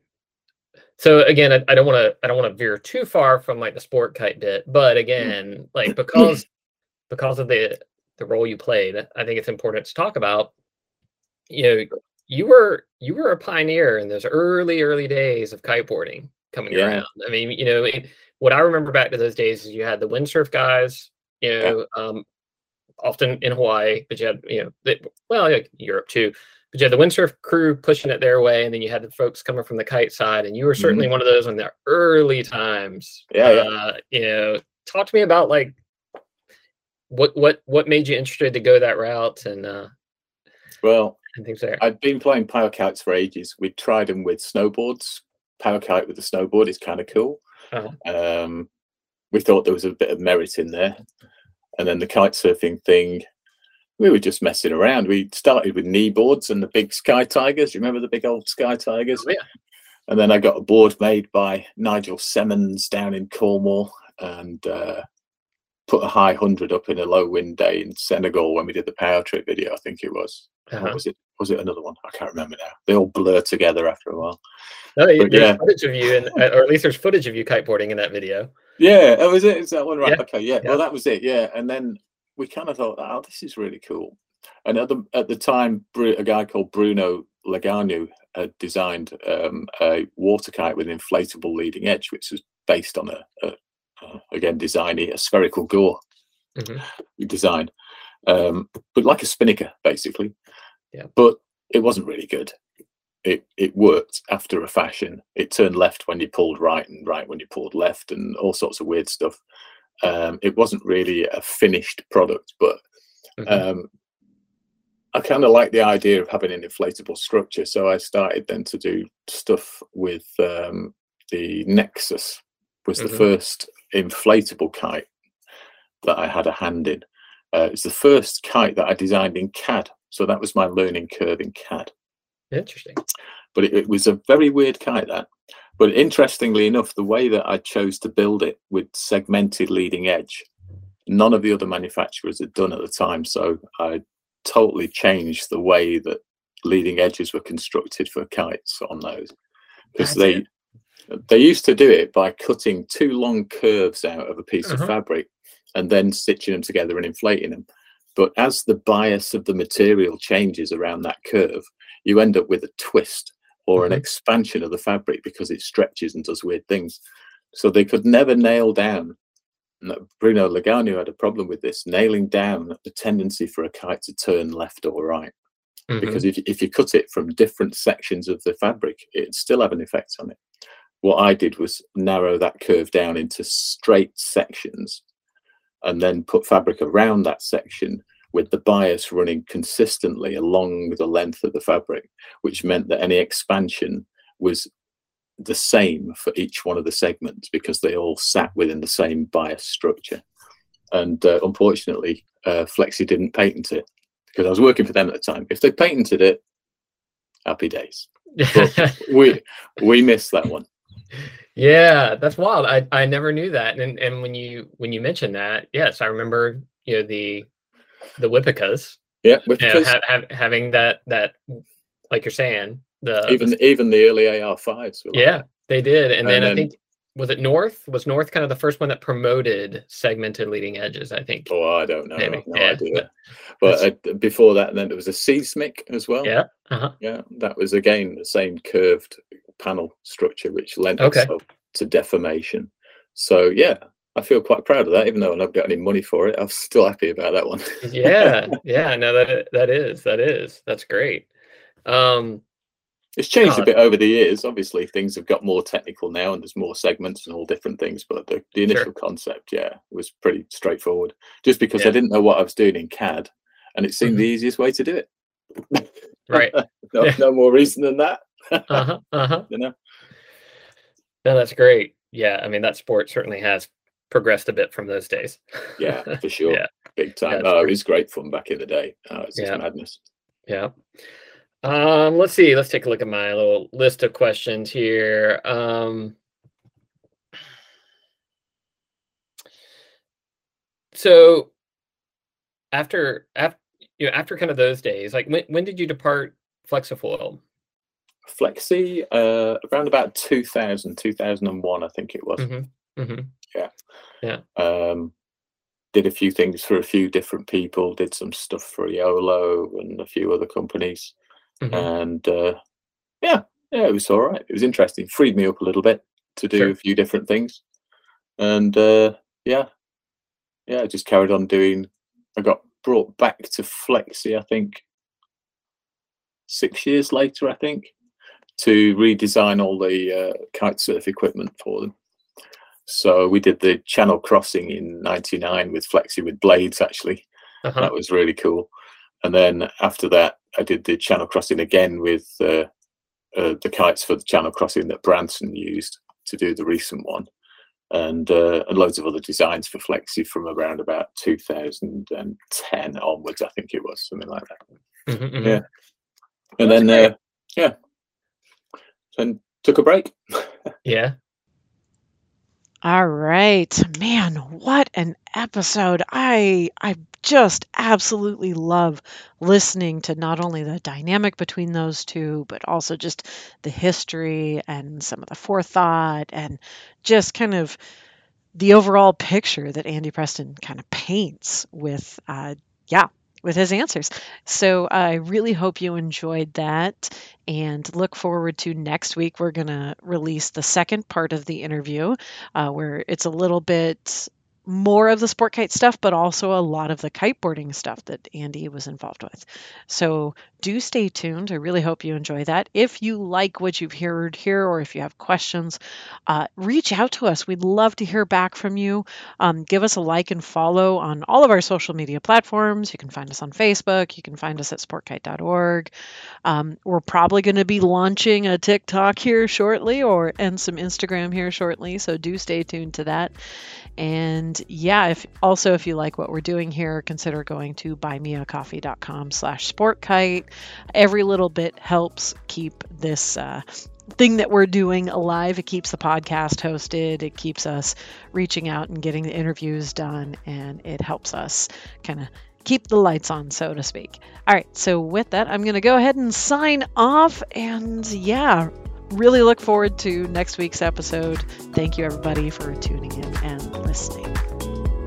So again, I, I don't want to, I don't want to veer too far from like the sport kite bit, but Mm. again, like because because of the the role you played, I think it's important to talk about. You know, you were you were a pioneer in those early early days of kiteboarding coming Yeah, around. I mean, you know, it, what I remember back to those days is you had the windsurf guys, you yeah. know, um, often in Hawaii, but you had, you know, the, well, like Europe too. But you had the windsurf crew pushing it their way, and then you had the folks coming from the kite side, and you were certainly Mhm. one of those in the early times. Yeah, yeah. Uh, you know, talk to me about like what what what made you interested to go that route and uh, Well, and things there. I'd been playing power kites for ages. We tried them with snowboards. Power kite with a snowboard is kind of cool. Uh-huh. Um, we thought there was a bit of merit in there. And then the kite surfing thing, we were just messing around. We started with knee boards and the big Sky Tigers. You remember the big old Sky Tigers? Oh, yeah. And then I got a board made by Nigel Semmons down in Cornwall and uh, put a high hundred up in a low wind day in Senegal when we did the power trip video, I think it was. Uh-huh. What was it? Was it another one? I can't remember now. They all blur together after a while. No, But there's yeah. footage of you, and or at least there's footage of you kiteboarding in that video. Yeah, oh, is it? Is that one right? Yeah. Okay, yeah. Yeah. Well, that was it. Yeah, and then we kind of thought, oh, this is really cool. And at the at the time, Bru- a guy called Bruno Laganu had designed um, a water kite with an inflatable leading edge, which was based on a, a, a again designy a spherical gore Mhm. design, um, but like a spinnaker basically. Yeah. But it wasn't really good. It it worked after a fashion. It turned left when you pulled right and right when you pulled left and all sorts of weird stuff. Um, it wasn't really a finished product, but Mhm. um, I kind of like the idea of having an inflatable structure. So I started then to do stuff with um, the Nexus, was the Mhm. first inflatable kite that I had a hand in. Uh, it's the first kite that I designed in C A D. So that was my learning curve in C A D. Interesting. But it, it was a very weird kite, that. But interestingly enough, the way that I chose to build it with segmented leading edge, none of the other manufacturers had done at the time. So I totally changed the way that leading edges were constructed for kites on those, because That's they it. they used to do it by cutting two long curves out of a piece Uh-huh. of fabric and then stitching them together and inflating them. But as the bias of the material changes around that curve, you end up with a twist or an Mhm. expansion of the fabric because it stretches and does weird things. So they could never nail down. No, Bruno Laganu had a problem with this, nailing down the tendency for a kite to turn left or right. Mhm. Because if, if you cut it from different sections of the fabric, it'd still have an effect on it. What I did was narrow that curve down into straight sections and then put fabric around that section with the bias running consistently along the length of the fabric, which meant that any expansion was the same for each one of the segments because they all sat within the same bias structure. And uh, unfortunately, uh, Flexi didn't patent it because I was working for them at the time. If they patented it, happy days. But we we missed that one. Yeah, that's wild. I, I never knew that. And and when you when you mentioned that, yes, I remember, you know, the the Whippicas, Yeah, you know, because ha, ha, having that that like you're saying, the even the, even the early A R fives were like yeah, that. they did. And, and then, then I think, was it North? Was North kind of the first one that promoted segmented leading edges, I think? Oh, I don't know. Maybe. I have no yeah, idea. But, but uh, before that, and then there was a Seismic as well. Yeah. Uh-huh. Yeah. That was, again, the same curved panel structure, which lent okay. itself to deformation. So, yeah, I feel quite proud of that, even though I don't get any money for it. I'm still happy about that one. yeah. Yeah. No, that, that is, that is, that's great. Um, It's changed God. a bit over the years. Obviously, things have got more technical now, and there's more segments and all different things. But the, the initial Sure. concept, yeah, was pretty straightforward. Just because Yeah. I didn't know what I was doing in C A D, and it seemed Mhm. the easiest way to do it. Right. no, Yeah. no more reason than that. Uh-huh. Uh-huh. You know. No, that's great. Yeah. I mean, that sport certainly has progressed a bit from those days. Yeah, for sure. Yeah. Big time. That's Oh, it great. was great fun back in the day. Oh, it's just Yeah. madness. Yeah. Um, let's see. Let's take a look at my little list of questions here. Um, so after after you know after kind of those days, like when when did you depart Flexifoil? Flexi, uh, around about two thousand, two thousand one, I think it was. Mm-hmm. Mm-hmm. Yeah. Yeah. Um, did a few things for a few different people, did some stuff for YOLO and a few other companies. Mm-hmm. And uh, yeah, yeah, it was all right. It was interesting. Freed me up a little bit to do Sure. a few different things. And uh, yeah, yeah, I just carried on doing. I got brought back to Flexi, I think, six years later, I think, to redesign all the uh, kite surf equipment for them. So we did the channel crossing in ninety-nine with Flexi with blades, actually. Uh-huh. That was really cool. And then after that, I did the channel crossing again with uh, uh, the kites for the channel crossing that Branson used to do the recent one. And, uh, and loads of other designs for Flexi from around about two thousand ten onwards, I think it was, something like that. Mm-hmm, mm-hmm. Yeah. And That's then, uh, yeah, then took a break. Yeah. All right, man, what an episode. I I just absolutely love listening to not only the dynamic between those two, but also just the history and some of the forethought and just kind of the overall picture that Andy Preston kind of paints with uh yeah, with his answers. So I really hope you enjoyed that and look forward to next week. We're going to release the second part of the interview uh, where it's a little bit more of the sport kite stuff, but also a lot of the kiteboarding stuff that Andy was involved with. So do stay tuned. I really hope you enjoy that. If you like what you've heard here, or if you have questions, uh, reach out to us. We'd love to hear back from you. Um, give us a like and follow on all of our social media platforms. You can find us on Facebook. You can find us at sport kite dot org. Um, we're probably going to be launching a TikTok here shortly, or and some Instagram here shortly. So do stay tuned to that. And yeah, if also if you like what we're doing here, consider going to buymeacoffee dot com slash sportkite. Every little bit helps keep this uh, thing that we're doing alive. It keeps the podcast hosted. It keeps us reaching out and getting the interviews done, and it helps us kind of keep the lights on, so to speak. All right, so with that, I'm going to go ahead and sign off. And yeah, really look forward to next week's episode. Thank you, everybody, for tuning in and listening.